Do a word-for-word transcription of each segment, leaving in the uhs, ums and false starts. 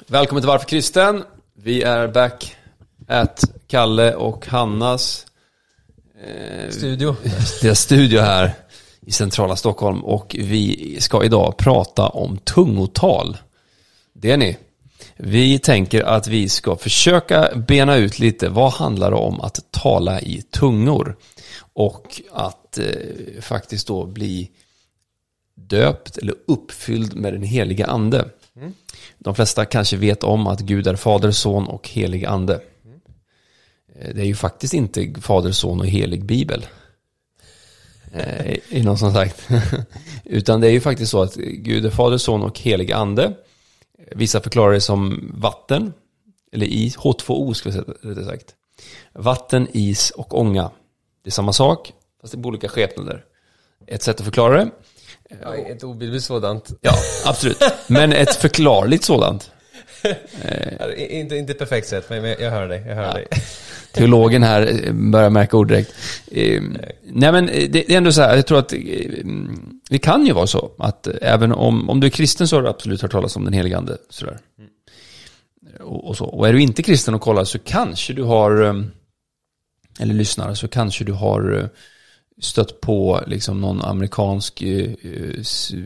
Välkommen till Varför Kristen. Vi är back at Kalle och Hannas eh, studio. Deras studio här i centrala Stockholm. Och vi ska idag prata om tungotal. Det är ni. Vi tänker att vi ska försöka bena ut lite vad handlar det om att tala i tungor. Och att eh, faktiskt då bli döpt eller uppfylld med den heliga ande. Mm. De flesta kanske vet om att Gud är Fader, Son och helig ande. Mm. Det är ju faktiskt inte Fader, Son och helig bibel. eh, i någon som sagt. Utan det är ju faktiskt så att Gud är Fader, Son och helig ande. Vissa förklarar det som vatten. Eller is, H två O skulle jag säga sagt. Vatten, is och ånga. Det är samma sak, fast det är olika skepnader. Ett sätt att förklara det. Ja, ett obibligt sådant. Ja, absolut. Men ett förklarligt sådant. eh. inte, inte perfekt sätt, men jag hör dig. Jag hör ja. dig. Teologen här börjar märka ord direkt. Eh, nej, men det, det är ändå så här, jag tror att eh, det kan ju vara så att även om, om du är kristen så har du absolut hört talas om den heliga ande. Sådär. Mm. Och, och, så. Och är du inte kristen och kollar så kanske du har, eller lyssnar, så kanske du har stött på liksom någon amerikansk uh, uh,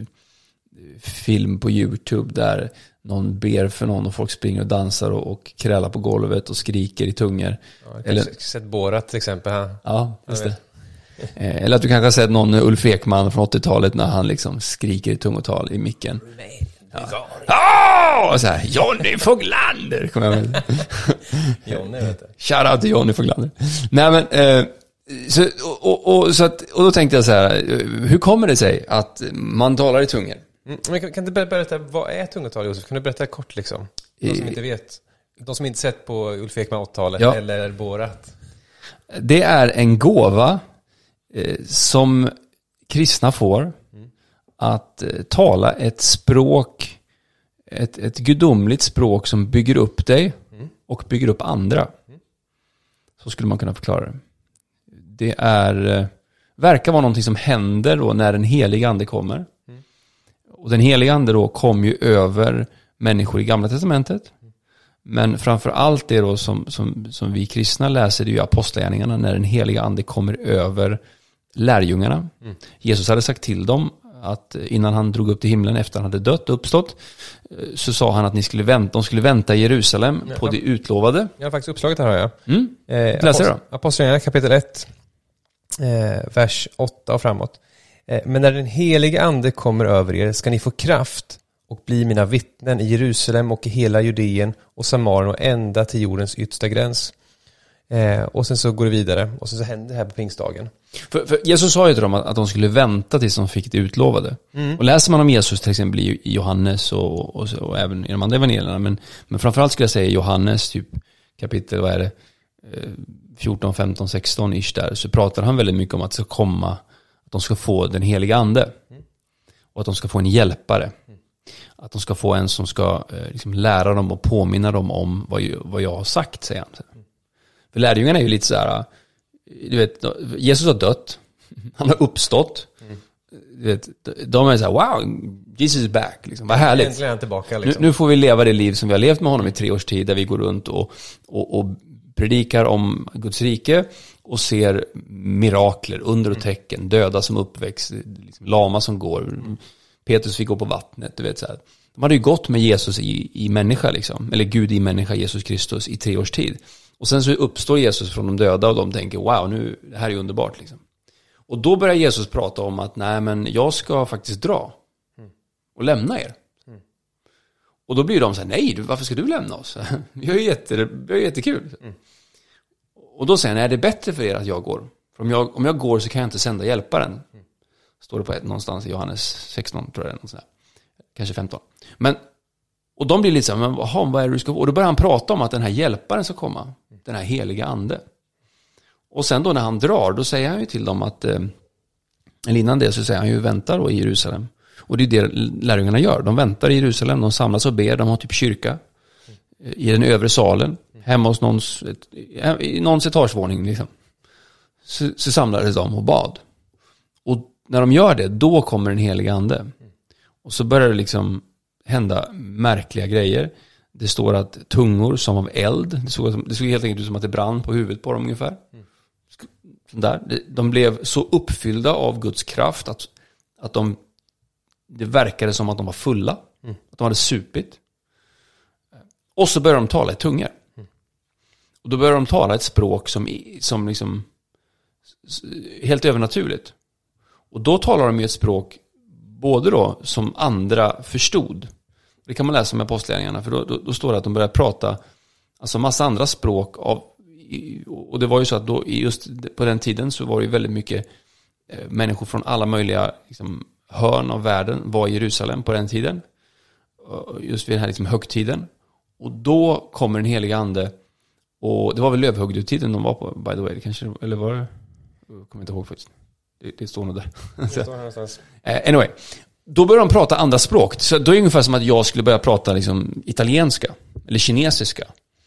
film på YouTube där någon ber för någon och folk springer och dansar och, och krälar på golvet och skriker i tungor. Ja, jag eller sett Borat till exempel här. Ja, just det. Eller att du kanske har sett någon Ulf Ekman från åttiotalet när han liksom skriker i tungotal i micken. Nej. Ja. Oh! Och så här, Johnny Foglander kommer jag med. Johnny, vet du. Shout out till Johnny Foglander. Nej men eh, så, och, och, och, så att, och då tänkte jag så här, hur kommer det sig att man talar i tungor? Mm, men kan, kan du berätta, vad är tungotal, Josef? Kan du berätta kort liksom? De som inte vet. De som inte sett på Ulf Ekman åttiotalet ja. Eller Borat. Det är en gåva eh, som kristna får mm. att eh, tala ett språk, ett, ett gudomligt språk som bygger upp dig mm. och bygger upp andra. Mm. Så skulle man kunna förklara det. Det är, verkar vara någonting som händer då när den heliga ande kommer. Mm. Och den heliga ande då kom ju över människor i Gamla testamentet. Mm. Men framför allt det då som, som, som vi kristna läser det ju apostlagärningarna när den heliga ande kommer över lärjungarna. Mm. Jesus hade sagt till dem att innan han drog upp till himlen efter han hade dött och uppstått så sa han att ni skulle vänta, de skulle vänta i Jerusalem ja, på det utlovade. Jag har faktiskt uppslaget här har jag. Mm. Eh, Läser då. Apostlagärningarna kapitel ett. Eh, vers åtta och framåt. Eh, men när den heliga ande kommer över er ska ni få kraft och bli mina vittnen i Jerusalem och i hela Judeen och Samarien och ända till jordens yttersta gräns. Eh, och sen så går det vidare och sen så händer det här på pingstdagen. För, för Jesus sa ju till dem att, att de skulle vänta tills de fick det utlovade. Mm. Och läser man om Jesus till exempel i Johannes och, och, och även i de andra evangelierna, men, men framförallt skulle jag säga Johannes typ kapitel, vad är det? Eh, fjorton, femton, sexton ish där, så pratar han väldigt mycket om att det ska komma, att de ska få den heliga ande. Mm. Och att de ska få en hjälpare. Mm. Att de ska få en som ska eh, liksom lära dem och påminna dem om vad, vad jag har sagt, säger han. Mm. För lärjungarna är ju lite så här, du vet, Jesus har dött, han har uppstått. Mm. Du vet, de är så här, wow, Jesus is back, liksom. Vad härligt. Äntligen tillbaka, liksom. nu, nu får vi leva det liv som vi har levt med honom i tre års tid, där vi går runt och, och, och predikar om Guds rike och ser mirakler, under och tecken, döda som uppväxt, liksom lama som går, Petrus fick gå på vattnet, du vet så här. De hade ju gått med Jesus i, i människa liksom, eller Gud i människa, Jesus Kristus i tre års tid. Och sen så uppstår Jesus från de döda och de tänker, wow, nu, det här är underbart liksom. Och då börjar Jesus prata om att nej men jag ska faktiskt dra och lämna er. Och då blir de så här, nej, varför ska du lämna oss? Vi har ju jätte, vi har jättekul. Mm. Och då säger han, nej, det är bättre för er att jag går. För om jag, om jag går så kan jag inte sända hjälparen. Mm. Står det på ett, någonstans i Johannes sexton, tror jag. Någonstans där. Kanske femton. Men, och de blir lite så här, men aha, vad är det du ska... Och då börjar han prata om att den här hjälparen ska komma. Mm. Den här heliga ande. Och sen då när han drar, då säger han ju till dem att... Eh, eller innan det så säger han ju, väntar då i Jerusalem. Och det är det lärjungarna gör. De väntar i Jerusalem, de samlas och ber, de har typ kyrka i den övre salen, hemma hos någons, i någons etagevåning liksom. Så, så samlades de och bad. Och när de gör det, då kommer den heliga ande. Och så börjar det liksom hända märkliga grejer. Det står att tungor som av eld, det såg, det såg helt enkelt ut som att det brann på huvudet på dem ungefär. Mm. Där. De blev så uppfyllda av Guds kraft att, att de, det verkade som att de var fulla. Mm. Att de hade supit. Och så började de tala i tungor. Mm. Och då började de tala ett språk som, som liksom helt övernaturligt. Och då talar de ju ett språk både då som andra förstod. Det kan man läsa med apostlagärningarna, för då, då, då står det att de började prata alltså massa andra språk av, och det var ju så att då just på den tiden så var det ju väldigt mycket eh, människor från alla möjliga liksom, hörn av världen var i Jerusalem på den tiden, just vid den här liksom, högtiden. Och då kommer den heliga ande, och det var väl lövhögdutiden de var på, by the way, det kanske, eller var det? Jag kommer inte ihåg faktiskt. Det, det står nog där. Det står här någonstans. Anyway, då börjar de prata andra språk. Så då är det ungefär som att jag skulle börja prata liksom, italienska eller kinesiska.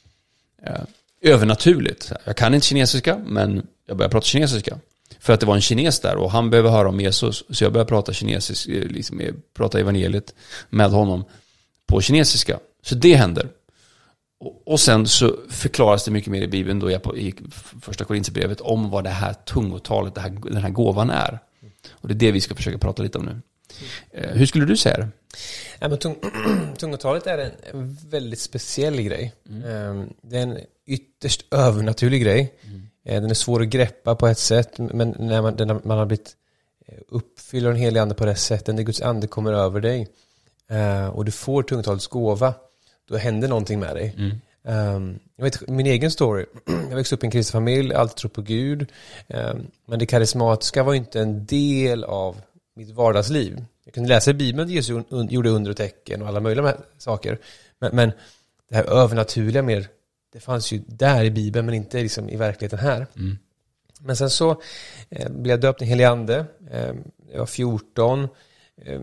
Övernaturligt. Jag kan inte kinesiska, men jag börjar prata kinesiska. För att det var en kines där och han behöver höra om Jesus. Så jag börjar prata kinesisk, liksom, prata evangeliet med honom på kinesiska. Så det händer. Och, och sen så förklaras det mycket mer i Bibeln då jag på, i första Korinthierbrevet om vad det här tungotalet, det här, den här gåvan är. Och det är det vi ska försöka prata lite om nu. Eh, hur skulle du säga det? Ja, men tung, tungotalet är en, en väldigt speciell grej. Mm. Det är en ytterst övernaturlig grej. Mm. Den är svår att greppa på ett sätt, men när man, när man har blivit uppfylld av den heliga ande på det sättet, när Guds ande kommer över dig och du får tungotalets gåva, då händer någonting med dig. Mm. Um, jag vet, min egen story, jag växte upp i en kristen familj, alltid tror på Gud, um, men det karismatiska var inte en del av mitt vardagsliv. Jag kunde läsa i Bibeln att Jesus gjorde under och tecken och alla möjliga saker, men, men det här övernaturliga mer, det fanns ju där i Bibeln, men inte liksom i verkligheten här. Mm. Men sen så eh, blev jag döpt i helig ande. Eh, jag var fjorton, eh,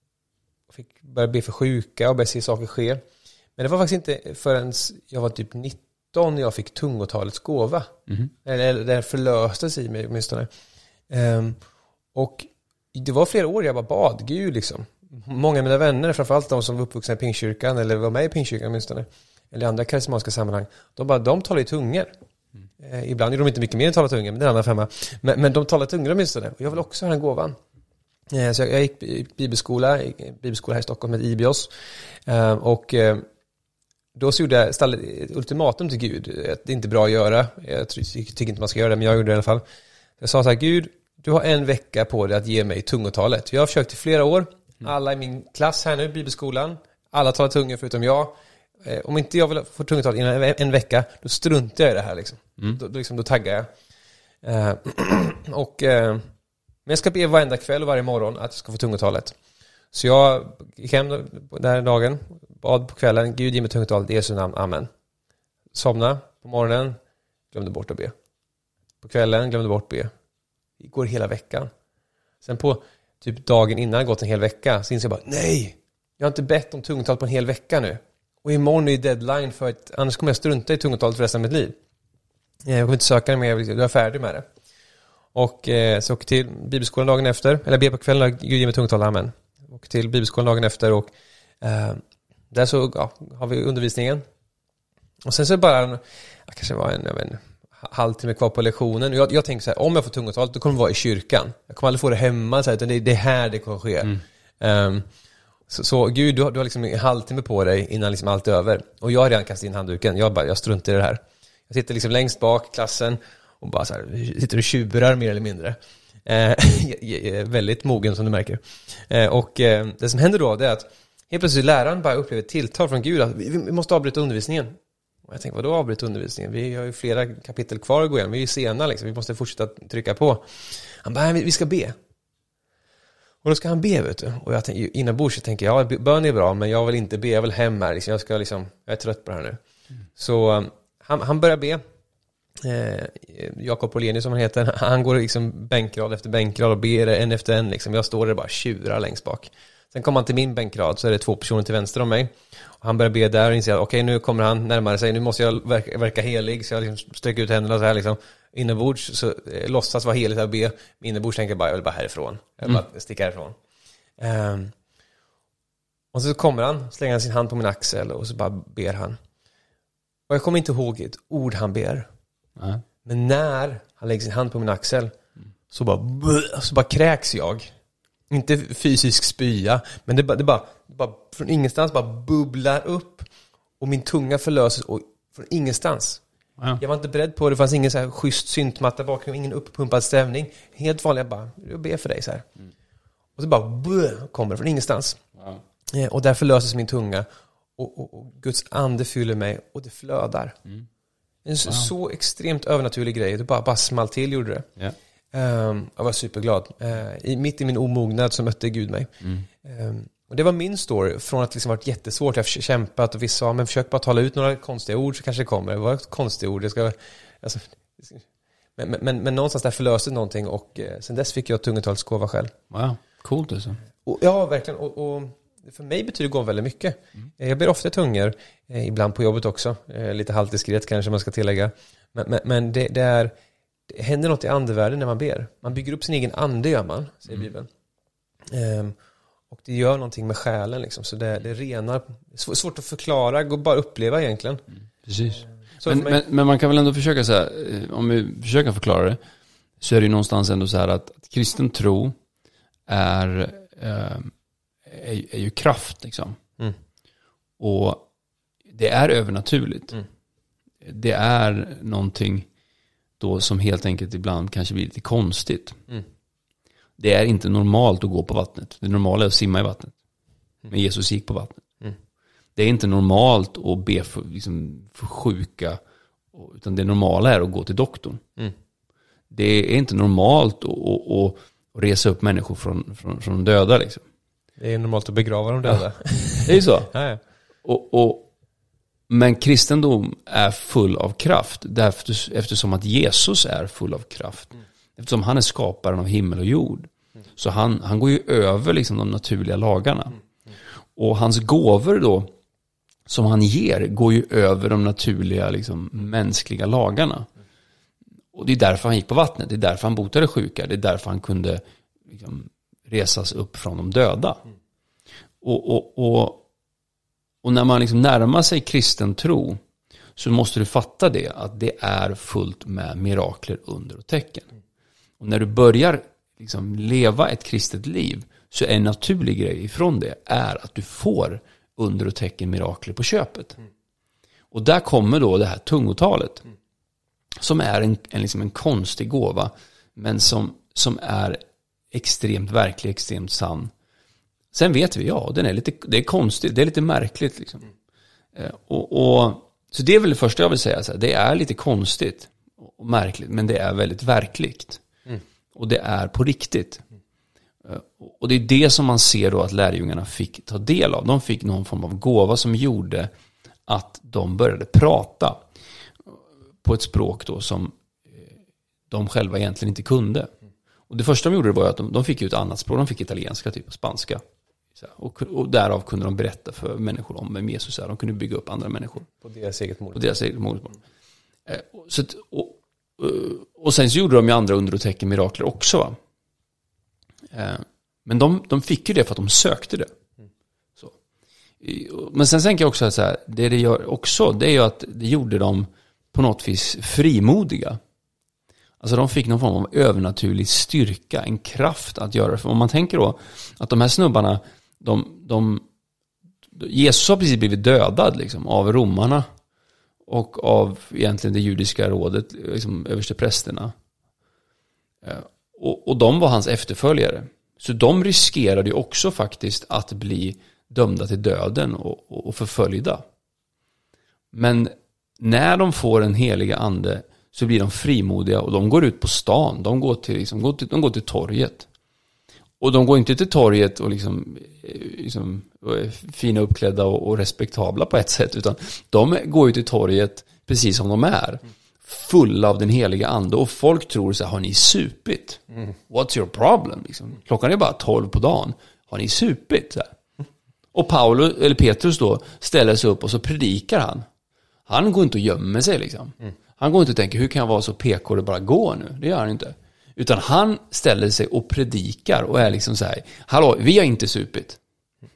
fick börja be för sjuka och börja se saker ske. Men det var faktiskt inte förrän jag var typ nitton jag fick tungotalets gåva. Mm. Eller det förlöstes i mig åtminstone. Um, och det var flera år jag bara bad Gud liksom. Många av mina vänner, framförallt de som var uppvuxna i Pingstkyrkan eller var med i Pingstkyrkan åtminstone, eller andra karismatiska sammanhang, de bara, de talar i tungor. Mm. Eh, ibland är de inte mycket mer än talar tungor, men det är en annan femma. Men, men de talar tungor åtminstone. Och jag vill också ha den gåvan. Eh, så jag, jag gick i bibelskola, i bibelskola här i Stockholm med Ibios. Eh, och eh, då så gjorde jag ställde ett ultimatum till Gud. Att det är inte bra att göra. Jag tycker inte man ska göra det, men jag gjorde det i alla fall. Jag sa så här, Gud, du har en vecka på dig att ge mig tungotalet. Jag har försökt i flera år. Alla i min klass här nu, bibelskolan. Alla talar tungor förutom jag. Eh, om inte jag vill få tungotal innan en, en vecka, då struntar jag i det här. Liksom. Mm. Då, då, liksom, då taggar jag. Eh, och, eh, men jag ska be varenda kväll och varje morgon att jag ska få tungotalet. Så jag gick hem den här dagen, bad på kvällen, Gud ge mig tungotalet i Jesu namn, amen. Somna på morgonen, glömde bort att be. På kvällen, glömde bort att be. Det går hela veckan. Sen på typ dagen innan, gått en hel vecka, så inser jag bara, nej, jag har inte bett om tungotalet på en hel vecka nu. Och imorgon är deadline för att annars kommer jag strunta i tungotalet för resten av mitt liv. Jag kommer inte söka det mer, jag är färdig med det. Och eh, så åker till bibelskolan dagen efter, eller ber på kvällen, Gud ge mig tungotalet, amen. Och till bibelskolan dagen efter och eh, där så ja, har vi undervisningen. Och sen så är det bara en, kanske var en, jag vet inte, halvtimme kvar på lektionen. Jag, jag tänker så här, om jag får tungotalet, då kommer det vara i kyrkan. Jag kommer aldrig få det hemma, så här, utan det, det är här det kommer ske. Mm. Um, så, så Gud, du har, du har liksom en halvtimme på dig innan liksom allt är över. Och jag har redan kastat in handduken. Jag bara, jag struntar i det här. Jag sitter liksom längst bak i klassen och bara så här, sitter och tjurar mer eller mindre. Eh, väldigt mogen som du märker. Eh, och eh, det som händer då, det är att helt plötsligt läraren bara upplever ett tilltal från Gud att vi, vi måste avbryta undervisningen. Och jag tänker, vadå avbryta undervisningen? Vi har ju flera kapitel kvar att gå igenom. Vi är ju sena liksom. Vi måste fortsätta trycka på. Han bara, vi ska be. Och då ska han be, vet du. Och jag tänker, inombords så tänker jag, ja, bön är bra, men jag vill inte be, jag vill hem här. Liksom. Jag ska liksom, jag är trött på det här nu. Mm. Så um, han, han börjar be. Eh, Jakob Olenius som han heter, han går liksom bänkrad efter bänkrad och ber en efter en. Liksom. Jag står där bara tjurar längst bak. Sen kommer han till min bänkrad, så är det två personer till vänster om mig. Och han börjar be där och inser att okej, nu kommer han närmare sig. Nu måste jag verka, verka helig, så jag liksom sträcker ut händerna så här liksom. Inombords så eh, låtsas vara heligt att be. Inombords tänker jag bara, jag vill bara härifrån. Jag vill bara sticka härifrån. Um, Och så kommer han, slänger han sin hand på min axel och så bara ber han. Och jag kommer inte ihåg ett ord han ber. Nej. Men när han lägger sin hand på min axel så bara, så bara kräks jag. Inte fysisk spya, men det bara, det bara, det bara från ingenstans bara bubblar upp. Och min tunga förlöses och från ingenstans. Ja. Jag var inte beredd på det. Det fanns ingen så här schysst syntmatta bakom, ingen uppumpad stämning. Helt vanligt, jag bara, jag ber för dig så här. Mm. Och så bara buh, kommer det från ingenstans. Ja. Eh, och där förlöses min tunga. Och, och, och Guds ande fyller mig och det flödar. Mm. En så, wow. så extremt övernaturlig grej. Det bara, bara small till, gjorde det. Yeah. Um, jag var superglad. Uh, i, mitt i min omognad så mötte Gud mig. Mm. Um, och det var min story. Från att det liksom varit jättesvårt. Jag har kämpat och vissa sa, men försök bara tala ut några konstiga ord så kanske det kommer. Det var ett konstigt ord. Det ska, alltså, men, men, men, men någonstans där förlöste någonting. Och uh, sen dess fick jag tungetalsgåva själv. Wow, coolt alltså. Och, ja, verkligen. Och... och för mig betyder gåva väldigt mycket. Mm. Jag ber ofta tungor, eh, ibland på jobbet också. Eh, lite halvdiskret kanske man ska tillägga. Men, men, men det, det, är, det händer något i andevärlden när man ber. Man bygger upp sin egen ande, gör man, säger mm. Bibeln. Eh, och det gör någonting med själen. Liksom, så det, det renar. Sv- svårt att förklara, går bara uppleva egentligen. Mm. Precis. Eh, men, mig... men, men man kan väl ändå försöka så här, om vi försöker förklara det, så är det ju någonstans ändå så här att, att kristen tro är... Eh, Är, är ju kraft liksom. Mm. Och det är övernaturligt. Mm. Det är någonting då som helt enkelt ibland kanske blir lite konstigt. Mm. Det är inte normalt att gå på vattnet. Det normala är att simma i vattnet. Men Jesus gick på vattnet. Mm. Det är inte normalt att be för, liksom, för sjuka, utan det normala är att gå till doktorn. Mm. Det är inte normalt att, att, att resa upp människor från, från, från döda liksom. Det är normalt att begrava de döda. Ja, det är ju så. Ja, ja. Och, och, men kristendom är full av kraft. Därför, eftersom att Jesus är full av kraft. Mm. Eftersom han är skaparen av himmel och jord. Mm. Så han, han går ju över liksom de naturliga lagarna. Mm. Mm. Och hans gåvor då, som han ger, går ju över de naturliga liksom, mänskliga lagarna. Mm. Och det är därför han gick på vattnet. Det är därför han botade sjuka. Det är därför han kunde... Liksom, resas upp från de döda. Mm. Och, och, och, och när man liksom närmar sig kristen tro så måste du fatta det, att det är fullt med mirakler, under och tecken. Mm. Och när du börjar liksom leva ett kristet liv så är en naturlig grej ifrån det är att du får under och tecken, mirakler på köpet. Mm. Och där kommer då det här tungotalet mm. som är en, en, liksom en konstig gåva, men som, som är extremt verklig, extremt sann. Sen vet vi, ja, den är lite, det är konstigt, det är lite märkligt liksom. Mm. Och, och, så det är väl det första jag vill säga, så här, det är lite konstigt och märkligt, men det är väldigt verkligt. Mm. Och det är på riktigt. Mm. Och det är det som man ser då att lärjungarna fick ta del av. De fick någon form av gåva som gjorde att de började prata på ett språk då som de själva egentligen inte kunde. Och det första de gjorde var att de, de fick ju ett annat språk. De fick italienska, typ spanska. Så, och, och därav kunde de berätta för människor om vem Jesus är. De kunde bygga upp andra människor. På deras eget mål. På deras eget mål. Mm. Eh, så, och, och sen så gjorde de ju andra under och tecken, mirakler också. Va? Eh, men de, de fick ju det för att de sökte det. Mm. Så. Men sen tänker jag också att så här, det det gör också, det är ju att det gjorde dem på något vis frimodiga. Alltså de fick någon form av övernaturlig styrka, en kraft att göra det. För om man tänker då att de här snubbarna, de, de, Jesus har precis blivit dödad liksom, av romarna och av egentligen det judiska rådet, liksom, översteprästerna. Och, och de var hans efterföljare. Så de riskerade ju också faktiskt att bli dömda till döden och, och, och förföljda. Men när de får en heliga ande så blir de frimodiga och de går ut på stan. De går till, liksom, går till, de går till torget. Och de går inte till torget och liksom, liksom fina uppklädda och, och respektabla på ett sätt, utan de går ut till torget precis som de är. Fulla av den heliga ande. Och folk tror så här, har ni supit? Mm. What's your problem? Liksom. Klockan är bara tolv på dagen. Har ni supit? Så här. Och Paulus, eller Petrus då, ställer sig upp och så predikar han. Han går inte och gömmer sig liksom. Mm. Han går inte och tänker, hur kan jag vara så P K det bara går nu? Det gör han inte. Utan han ställer sig och predikar och är liksom så här, hallå, vi har inte supit.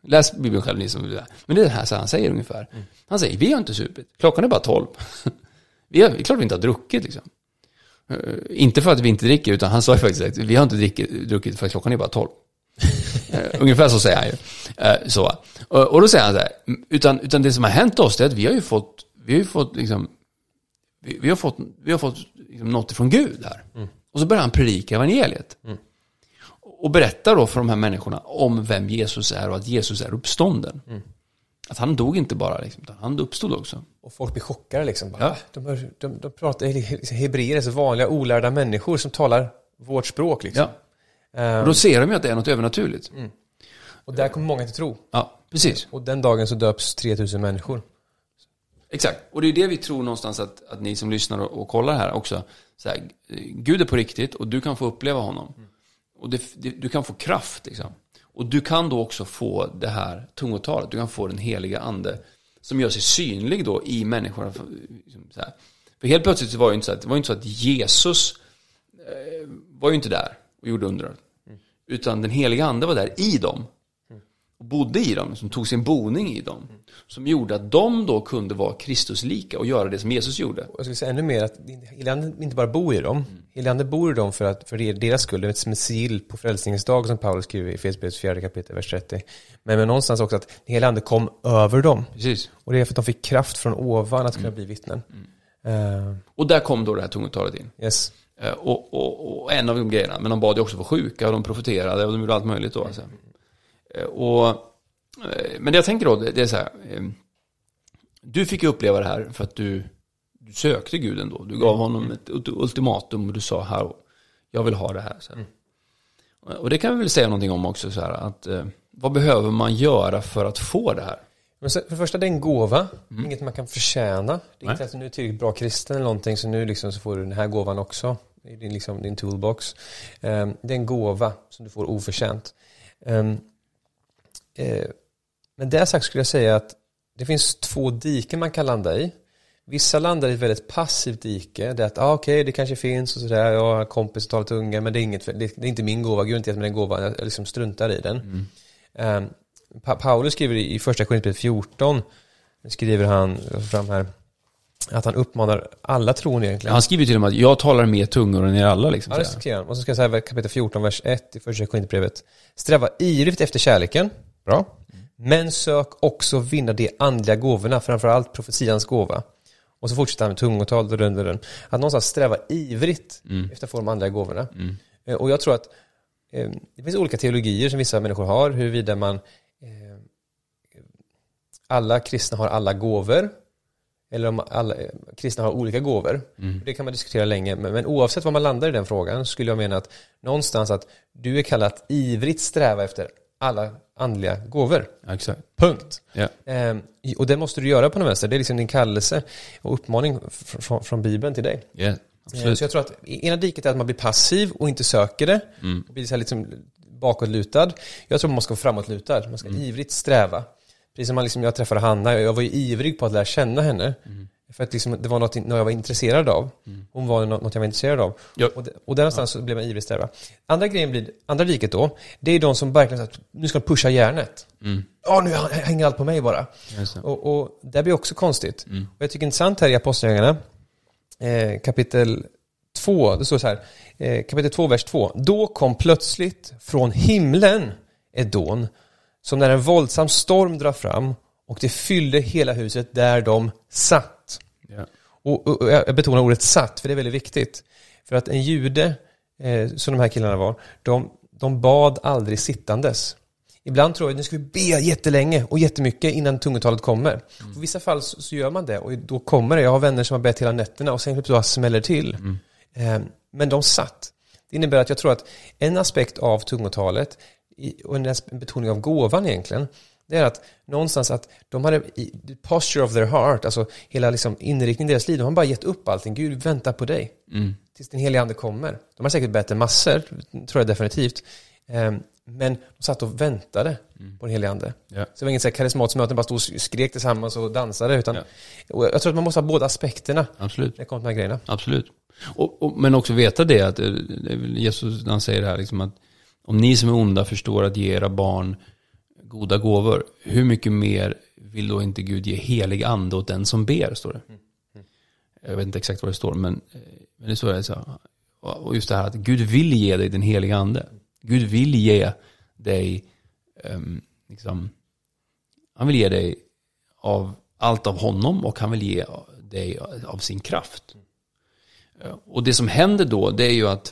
Läs Bibeln själv, ni som vill det. Men det är det här så han säger ungefär. Mm. Han säger, vi har inte supit. Klockan är bara tolv. vi har, klart vi inte har druckit liksom. Uh, inte för att vi inte dricker, utan han sa ju faktiskt att vi har inte drickit, druckit för att klockan är bara tolv. uh, ungefär så säger han ju. Uh, så. Uh, och då säger han så här, utan, utan det som har hänt oss är att vi har ju fått, vi har ju fått liksom, vi, vi har fått, vi har fått liksom, något från Gud här. Mm. Och så börjar han predika evangeliet. Mm. Och berättar då för de här människorna om vem Jesus är och att Jesus är uppstånden. Mm. Att han dog inte bara, liksom, utan han uppstod också. Och folk blir chockade liksom. Bara, ja. de, de, de, de pratar hebreer, så vanliga olärda människor som talar vårt språk. Liksom. Ja. Um, och då ser de ju att det är något övernaturligt. Mm. Och där kommer många till tro. Ja, precis. Och den dagen så döps tre tusen människor. Exakt. Och det är det vi tror någonstans att, att ni som lyssnar och, och kollar här också. Så här, Gud är på riktigt och du kan få uppleva honom. Mm. Och det, det, du kan få kraft liksom. Och du kan då också få det här tungotalet. Du kan få den heliga ande som gör sig synlig då i människorna. Så här. För helt plötsligt så var det inte så att, det var inte så att Jesus eh, var ju inte där och gjorde under. Mm. Utan den heliga ande var där i dem. Mm. Och bodde i dem. Som tog sin boning i dem. Mm. Som gjorde att de då kunde vara Kristuslika och göra det som Jesus gjorde. Och jag skulle säga ännu mer att heliga ande inte bara bor i dem. Mm. Heliga ande bor i dem för, att, för deras skull. Det är som ett sigill på frälsningens dag som Paulus skriver i Efesierbrevets fjärde kapitel, vers trettio. Men, men någonstans också att heliga ande kom över dem. Precis. Och det är för att de fick kraft från ovan att kunna mm. bli vittnen. Mm. Uh. Och där kom då det här tungotalet in. Yes. Uh, och, och, och en av de grejerna. Men de bad ju också för sjuka och de profeterade och de gjorde allt möjligt då. Alltså. Uh, och, uh, men det jag tänker då, det, det är så här. Uh, du fick uppleva det här för att du, du sökte Gud ändå. Du gav honom ett ultimatum och du sa här, jag vill ha det här. Så här. Mm. Och det kan vi väl säga någonting om också. Så här, att, uh, vad behöver man göra för att få det här? Men så, för det första, det är en gåva. Mm. Inget man kan förtjäna. Det är inte att du är tillräckligt bra kristen eller någonting, så nu liksom så får du den här gåvan också. I din, liksom, din toolbox. Um, det är en gåva som du får oförtjänt. Um, uh, men det sagt skulle jag säga att det finns två diken man kan landa i. Vissa landar i ett väldigt passivt dike. Det är att, ah, okej, okay, det kanske finns och sådär. Jag har kompis och talat unga, men det är, inget, det, det är inte min gåva. Gud inte gett mig den gåvan. Jag liksom struntar i den. Mm. Um, pa- Paulus skriver i första Korinthierbrevet fjorton, skriver han fram här, att han uppmanar alla troende egentligen. Han skriver till och med att jag talar mer tungor än er alla. Liksom, ja, det skriver han. Och så ska jag säga kapitel fjorton, vers ett i första Korinthierbrevet. Sträva ivrigt efter kärleken. Bra. Men sök också vinna de andliga gåvorna, framförallt profetians gåva. Och så fortsätter han med tungotal och rund och rund. Att någonstans sträva ivrigt mm. efter att få de andliga gåvorna. Mm. Och jag tror att eh, det finns olika teologier som vissa människor har, huruvida man eh, alla kristna har alla gåvor eller om alla eh, kristna har olika gåvor. Mm. Det kan man diskutera länge, men, men oavsett vad man landar i den frågan skulle jag mena att någonstans att du är kallad att ivrigt sträva efter alla andliga gåvor. Exakt. Punkt. Yeah. Ehm, och det måste du göra på något vänster. Det är liksom din kallelse och uppmaning fr- fr- från Bibeln till dig. Yeah, ehm, så jag tror att ena diket är att man blir passiv och inte söker det. Mm. Och blir så här liksom bakåtlutad. Jag tror man måste gå framåtlutad. Man ska mm. ivrigt sträva. Precis som man liksom, jag träffade Hanna. Jag var ju ivrig på att lära känna henne. Mm. För att liksom, det var något, något jag var intresserad av. Mm. Hon var något jag var intresserad av. Ja. Och, det, och där någonstans ja. så blev man ivrig sträva. Andra grejen blir, andra diket då, det är de som verkligen att nu ska pusha järnet. Mm. Ja, nu hänger allt på mig bara. Och, och det blir också konstigt. Mm. Och jag tycker intressant här i Apostlagärningarna, eh, kapitel två, det står så här, eh, kapitel två, vers två. Då kom plötsligt från himlen ett dån, som när en våldsam storm drar fram, och det fyllde hela huset där de satt. Yeah. Och, och, och jag betonar ordet satt, för det är väldigt viktigt. För att en jude, eh, som de här killarna var, de, de bad aldrig sittandes. Ibland tror jag att nu ska vi be jättelänge och jättemycket innan tungotalet kommer. Mm. I vissa fall så, så gör man det, och då kommer det. Jag har vänner som har bett hela nätterna och sen så smäller till. Mm. Eh, men de satt. Det innebär att jag tror att en aspekt av tungotalet och en betoning av gåvan egentligen, det är att någonstans att de hade posture of their heart, alltså hela liksom inriktningen i deras liv, de har bara gett upp allting. Gud väntar på dig mm. tills den heliga ande kommer. De har säkert bett massor, tror jag definitivt. Um, men de satt och väntade mm. på den heliga ande. Yeah. Så det var inget så här karismatiskt möte, bara stod och skrek tillsammans och dansade. Utan, yeah. och jag tror att man måste ha båda aspekterna. Absolut. När det kommer till de här grejerna. Absolut. Och, och, men också veta det, att Jesus, han säger det här, liksom att om ni som är onda förstår att ge era barn goda gåvor, hur mycket mer vill då inte Gud ge helig ande åt den som ber, står det. Mm. Mm. Jag vet inte exakt vad det står, men, men det står det så. Och just det här att Gud vill ge dig den heliga ande. Gud vill ge dig um, liksom, han vill ge dig av allt av honom, och han vill ge dig av sin kraft. Och det som händer då, det är ju att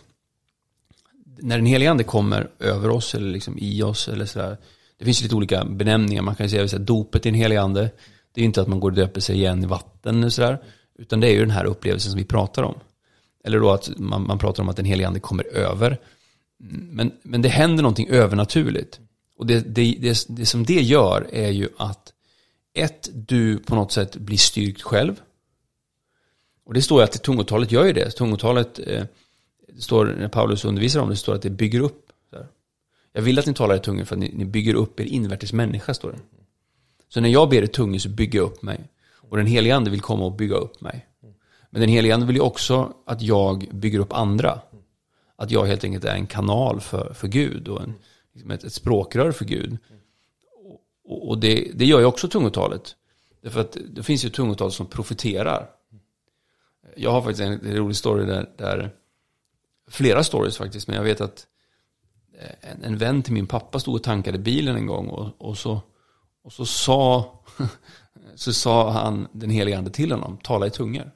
när den heliga ande kommer över oss eller liksom i oss eller sådär, det finns ju lite olika benämningar. Man kan ju säga att dopet i den heliga ande, det är inte att man går och döper sig igen i vatten och sådär, utan det är ju den här upplevelsen som vi pratar om. Eller då att man, man pratar om att den heliga ande kommer över. Men, men det händer någonting övernaturligt. Och det, det, det, det som det gör är ju att ett, du på något sätt blir styrkt själv. Och det står ju att tungotalet gör ju det. Tungotalet, eh, det står när Paulus undervisar om det, står att det bygger upp. Så här. Jag vill att ni talar i tungor för att ni, ni bygger upp er invärtes människa, står det. Så när jag ber i tungor så bygger jag upp mig. Och den heliga ande vill komma och bygga upp mig. Men den heliga ande vill ju också att jag bygger upp andra. Att jag helt enkelt är en kanal för, för Gud och en, liksom ett, ett språkrör för Gud. Och, och det, det gör ju också tungotalet. Därför att det finns ju tungotal som profeterar. Jag har faktiskt en, en rolig story där, där flera stories faktiskt, men jag vet att en, en vän till min pappa stod och tankade bilen en gång och, och så och så sa så sa han den heliga ande till honom, tala i tungor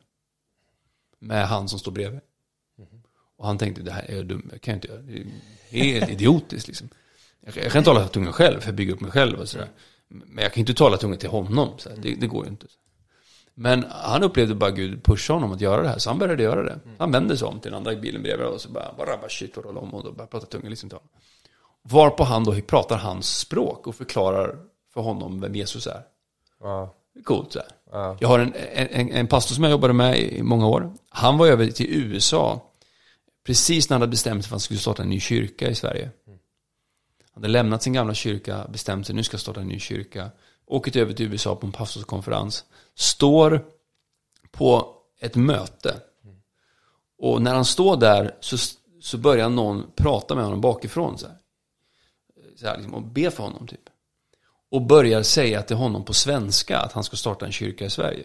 med han som står bredvid. Och han tänkte, det här är dumt, jag kan inte göra det. Det är helt idiotiskt liksom. Jag, jag kan tala tunga själv för att bygga upp mig själv och sådär. Men jag kan inte tala tunga till honom. Så det, det går ju inte. Men han upplevde bara Gud pusha honom att göra det här. Så han började göra det. Han vände sig om till den andra bilen bredvid och så bara, bara, bara shit och rolla om och då började prata tunga liksom till honom. Varpå han då pratar hans språk och förklarar för honom vem Jesus är. Wow. Coolt så här. Wow. Jag har en, en, en pastor som jag jobbade med i många år. Han var över till U S A precis när han hade bestämt sig för att han skulle starta en ny kyrka i Sverige. Han hade lämnat sin gamla kyrka, bestämt sig, nu ska jag starta en ny kyrka. Åker över till U S A på en pastorskonferens. Står på ett möte. Och när han står där så, så börjar någon prata med honom bakifrån. Så här. Så här liksom, och be för honom typ. Och börjar säga till honom på svenska att han ska starta en kyrka i Sverige.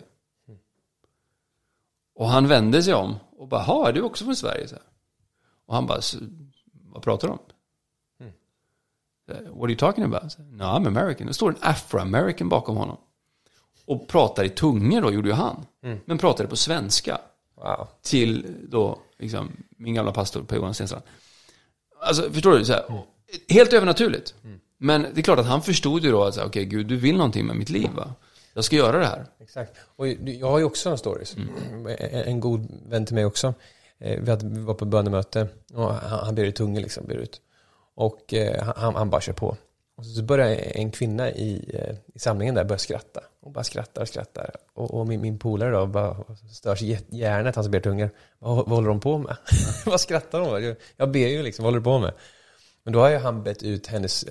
Och han vände sig om och bara, ha, är du också från Sverige? Så här. Och han bara, vad pratar du om? Mm. What are you talking about? No, I'm American. Det står en Afro-American bakom honom. Och pratar i tungor då, gjorde ju han. Mm. Men pratade på svenska. Wow. Till då, liksom, min gamla pastor på Johan Stenstrand. Alltså, förstår du? Så här, mm. Helt övernaturligt. Mm. Men det är klart att han förstod ju då att, okej, okay, Gud, du vill någonting med mitt liv, va? Jag ska göra det här. Exakt. Och jag har ju också en stories. Mm. En god vän till mig också. Vi, hade, vi var på bönemöte och han, han ber i tungor liksom, ber ut. Och eh, han, han bara kör på. Och så börjar en kvinna i, i samlingen där börja skratta. Och bara skrattar och skrattar. Och, och min, min polare då bara stör sig gärna att han ber tungor. Vad, vad håller de på med? Vad skrattar de med? Jag ber ju liksom, vad håller du på med? Men då har ju han bett ut hennes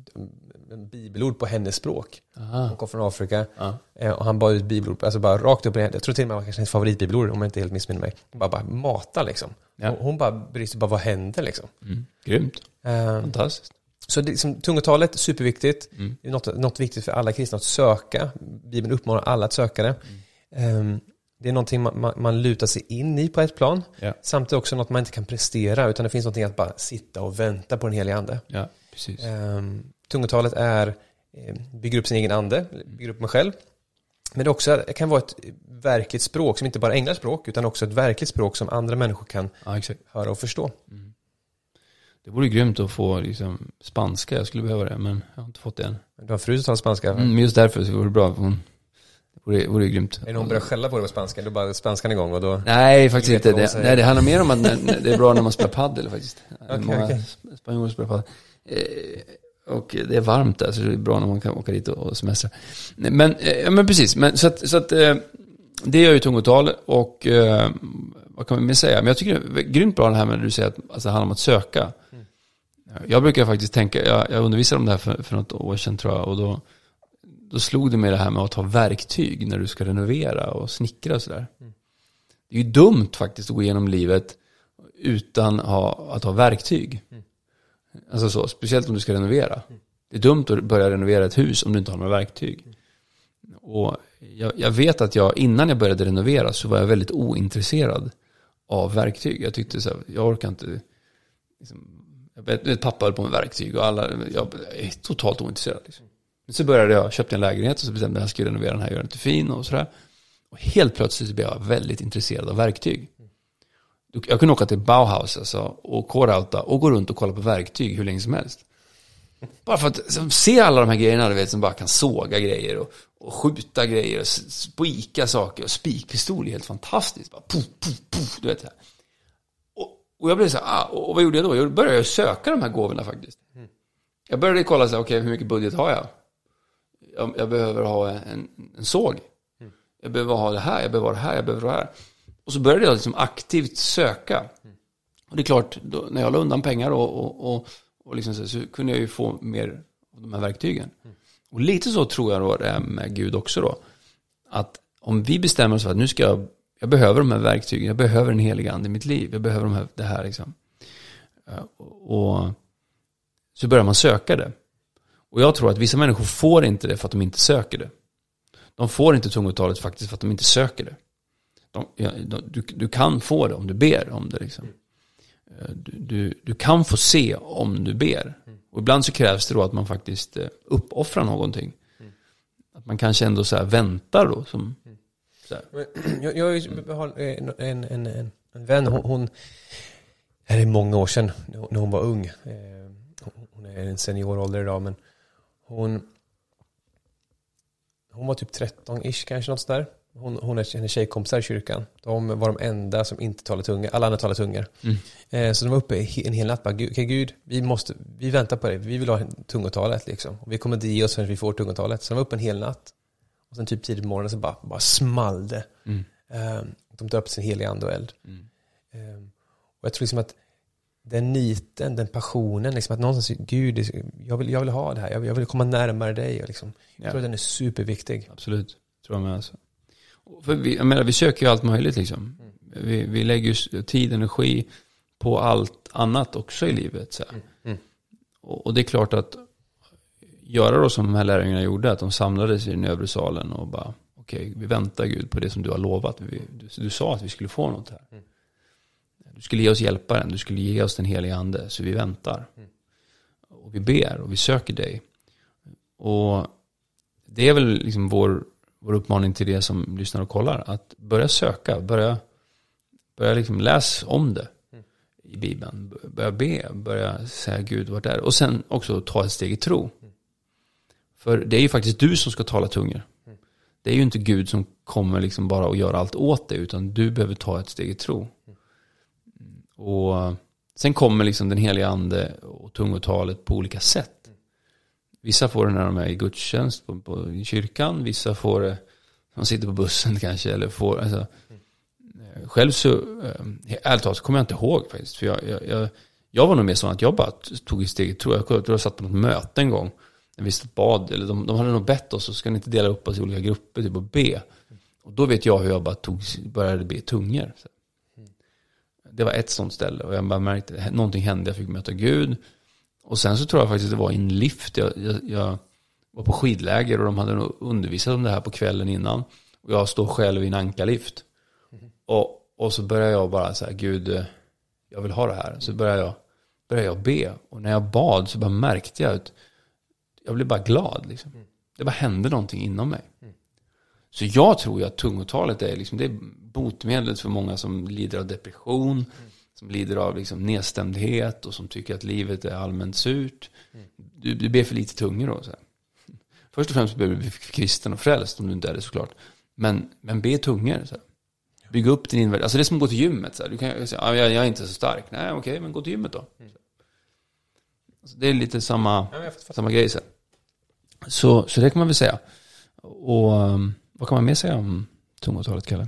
en bibelord på hennes språk. Aha. Hon kom från Afrika. Ja. Och han bad ut bibelord, alltså bara rakt upp i henne. Jag tror till och med att det var kanske hennes favoritbibelord, om jag inte helt missminner mig. Bara, bara mata liksom. Ja. Och hon bara bryr sig, bara vad händer liksom. Mm. Grymt. Uh, Fantastiskt. Så det, liksom, tungotalet, superviktigt. Mm. Det är något, något viktigt för alla kristna att söka. Bibeln uppmanar alla att söka det. Mm. Um, det är någonting man, man, man lutar sig in i på ett plan. Ja. Samtidigt också något man inte kan prestera, utan det finns någonting att bara sitta och vänta på den heliga ande. Ja, precis. Um, tungotalet är bygger upp sin egen ande, bygger upp mig själv. Men det också det kan vara ett verkligt språk som inte bara är änglas språk, utan också ett verkligt språk som andra människor kan ja, exakt. höra och förstå. Mm. Det vore grymt att få liksom, spanska, jag skulle behöva det, men jag har inte fått det än. Du har fru som talar spanska? Mm, men just därför så vore det bra. Hon, det vore, vore grymt. Är det någon börjar skälla på det med spanska, då bara spanskan igång och då... Nej, faktiskt inte. Det, nej, det handlar mer om att när, det är bra när man spelar paddel faktiskt. Okay, Många okay. spanjorer spelar paddel. Eh, Och det är varmt där, så det är bra när man kan åka dit och semestra. Men, ja, men precis. Men, så att, så att, det gör ju tungotal. Och vad kan man mer säga? Men jag tycker det är grymt bra det här med när du säger att alltså, det handlar om att söka. Mm. Jag brukar faktiskt tänka, jag, jag undervisade om det här för, för något år sedan tror jag. Och då, då slog det mig det här med att ha verktyg när du ska renovera och snickra och sådär. Mm. Det är ju dumt faktiskt att gå igenom livet utan ha, att ha verktyg. Mm. Alltså så, speciellt om du ska renovera. Det är dumt att börja renovera ett hus om du inte har några verktyg. Och jag, jag vet att jag, innan jag började renovera så var jag väldigt ointresserad av verktyg. Jag tyckte så här, jag orkar inte liksom, jag vet, pappa höll på med verktyg och alla, jag är totalt ointresserad liksom. Men så började jag, köpte en lägenhet och så bestämde jag att jag skulle renovera den här, göra den till fin och sådär. Och helt plötsligt blev jag väldigt intresserad av verktyg. Jag kunde åka till Bauhaus alltså, och K-Rauta och gå runt och kolla på verktyg hur länge som helst. Bara för att se alla de här grejerna, du vet, som bara kan såga grejer och, och skjuta grejer och spika saker. Och spikpistol är helt fantastiskt. Bara puff, puff, puff, du vet. Och, och jag blev så här, ah, och vad gjorde jag då? Jag började söka de här gåvorna faktiskt. Jag började kolla så här, okej, okay, hur mycket budget har jag? Jag, jag behöver ha en, en såg. Jag behöver ha det här, jag behöver ha det här, jag behöver ha det här. Och så började jag liksom aktivt söka. Och det är klart, då, när jag la undan pengar och, och, och, och liksom så, så kunde jag ju få mer av de här verktygen. Och lite så tror jag då det är med Gud också då. Att om vi bestämmer oss för att nu ska jag, jag behöver de här verktygen, jag behöver en helig ande i mitt liv, jag behöver de här, det här liksom. Och, och så börjar man söka det. Och jag tror att vissa människor får inte det för att de inte söker det. De får inte tungotalet faktiskt för att de inte söker det. De, ja, de, du, du kan få det om du ber om det. Liksom. Du, du, du kan få se om du ber. Och ibland så krävs det då att man faktiskt uppoffrar någonting. Att man kanske ändå så här väntar då. Som, så här. Jag, jag har en, en, en, en vän, hon, hon det är många år sedan när hon var ung. Hon är en seniorålder idag, men hon hon var typ tretton-ish kanske något där. Hon, hon är hennes tjejkompisar i kyrkan. De var de enda som inte talade tunga. Alla andra talade tunga. Mm. Eh, så de var uppe en hel natt. Bara, Gud, okay, Gud, vi måste, vi väntar på det. Vi vill ha tungotalet liksom. Och vi kommer inte ge oss förrän vi får tungotalet. Så de var uppe en hel natt. Och sen typ tidigt på morgonen så bara, bara small det. Mm. Eh, de döpte sin heliga ande och eld. Mm. Eh, och jag tror liksom att den niten, den passionen, liksom att någonstans, Gud, jag vill, jag vill ha det här. Jag vill, jag vill komma närmare dig. Och liksom. Jag ja. tror att den är superviktig. Absolut, tror jag med alltså. För vi, jag menar, vi söker ju allt möjligt liksom. Mm. Vi, vi lägger ju tid, energi på allt annat också i livet. Så mm. Mm. Och, och det är klart att göra då som de här lärjungarna gjorde, att de samlades i den övre salen och bara, okej, okay, vi väntar Gud på det som du har lovat. Vi, du, du sa att vi skulle få något här. Mm. Du skulle ge oss hjälparen, du skulle ge oss den heliga ande, så vi väntar. Mm. Och vi ber och vi söker dig. Och det är väl liksom vår vår uppmaning till det som lyssnar och kollar, att börja söka, börja, börja liksom läsa om det mm. i Bibeln, börja be, börja säga Gud vart är det, och sen också ta ett steg i tro. Mm. För det är ju faktiskt du som ska tala tungor. Mm. Det är ju inte Gud som kommer liksom bara att göra allt åt dig, utan du behöver ta ett steg i tro. Mm. Och sen kommer liksom den heliga ande och tungotalet på olika sätt. Vissa får det när de är i gudstjänst på, på, i kyrkan. Vissa får det när de sitter på bussen kanske. Eller får, alltså, mm. Själv så, äh, ärligt talat så kommer jag inte ihåg faktiskt. För jag, jag, jag, jag var nog mer sån att jag bara tog ett steg. Tror jag, jag, jag satt på något möte en gång. När vi bad, eller de, de hade nog bett oss, så ska ni inte dela upp oss i olika grupper typ och be. Mm. Och då vet jag hur jag bara tog, började be tungor. Så. Mm. Det var ett sånt ställe. Och jag bara märkte att någonting hände. Jag fick möta Gud. Och sen så tror jag faktiskt det var i en lift. Jag, jag, jag var på skidläger och de hade undervisat om det här på kvällen innan. Och jag står själv i en ankalift. Mm. Och, och så börjar jag bara säga, Gud, jag vill ha det här. Så börjar jag, börjar jag be. Och när jag bad så bara märkte jag att jag blev bara glad. Liksom. Mm. Det bara hände någonting inom mig. Mm. Så jag tror ju att tungotalet är, liksom, det är botemedlet för många som lider av depression. Mm. Som lider av liksom nedstämdhet och som tycker att livet är allmänt surt. Mm. Du, du ber för lite tungor då. Så här. Först och främst behöver du bli kristen och frälst om du inte är det såklart. Men, men be tungor. Så här. Bygga upp din invärld. Alltså det är som att gå till gymmet. Så här. Du kan säga, ah, jag, jag är inte så stark. Nej, okej, okay, men gå till gymmet då. Mm. Alltså, det är lite samma, ja, samma grej. Så, så, så det kan man väl säga. Och um, vad kan man mer säga om tungotalet, Kalle?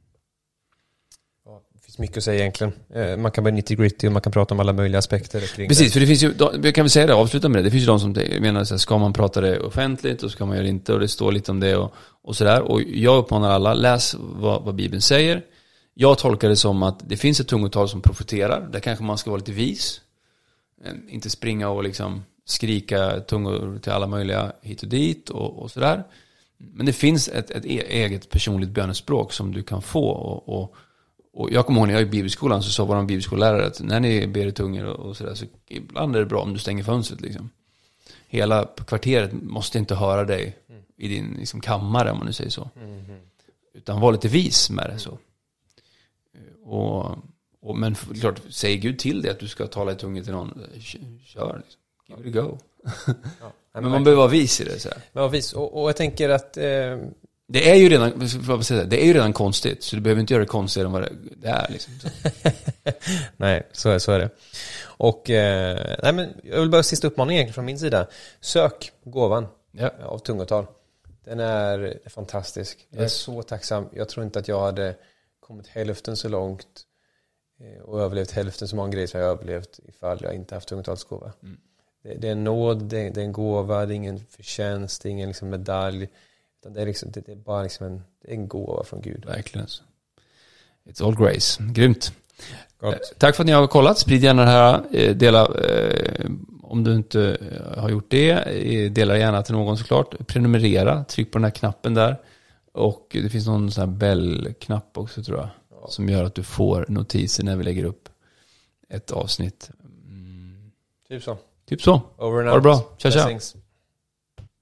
Det finns mycket att säga egentligen. Man kan börja nitty-gritty och man kan prata om alla möjliga aspekter kring Precis, det. för det finns ju, jag kan väl säga det, avsluta med det. Det finns ju de som menar så här, ska man prata det offentligt och ska man göra det inte, och det står lite om det och, och sådär. Och jag uppmanar alla, läs vad, vad Bibeln säger. Jag tolkar det som att det finns ett tungotal som profeterar. Där kanske man ska vara lite vis. Inte springa och liksom skrika tungor till alla möjliga hit och dit och, och sådär. Men det finns ett, ett eget personligt bönespråk som du kan få. Och, och, och jag kommer ihåg när jag är i bibelskolan så sa vår bibelskollärare att när ni ber i tungor och, och sådär så ibland är det bra om du stänger fönstret liksom. Hela kvarteret måste inte höra dig mm. i din liksom, kammare om man nu säger så. Mm. Utan var lite vis med det så. Och, och, men klart, säg Gud till dig att du ska tala i tungor till någon. Kör liksom. Give it a go. Ja, men, men man behöver vara vis i det så här. Ja, vis. Och, och jag tänker att eh... det är ju redan det är ju redan konstigt så du behöver inte göra det konstigare än vad det är liksom. Nej, så är, så är det. Och eh, nej, men jag vill bara sista uppmaning egentligen från min sida. Sök gåvan ja. av tungotal. Den är fantastisk. Jag är yes. så tacksam. Jag tror inte att jag hade kommit hälften så långt och överlevt hälften så många grejer som jag överlevt ifall jag inte haft tungotalsgåva. Mm. Det, det är en nåd, det, det är en gåva, det är ingen förtjänst, det är ingen liksom medalj. Utan det, är liksom, det, det är bara liksom en, det är en gåva från Gud. Verkligen. It's all grace. Grymt. Eh, tack för att ni har kollat. Sprid gärna det här. Eh, dela, eh, om du inte har gjort det, eh, dela gärna till någon såklart. Prenumerera. Tryck på den här knappen där. Och det finns någon sån här bell-knapp också tror jag. Ja. Som gör att du får notiser när vi lägger upp ett avsnitt. Mm. Typ så. Typ så. Over and ha det bra. Tja, tja. Blessings.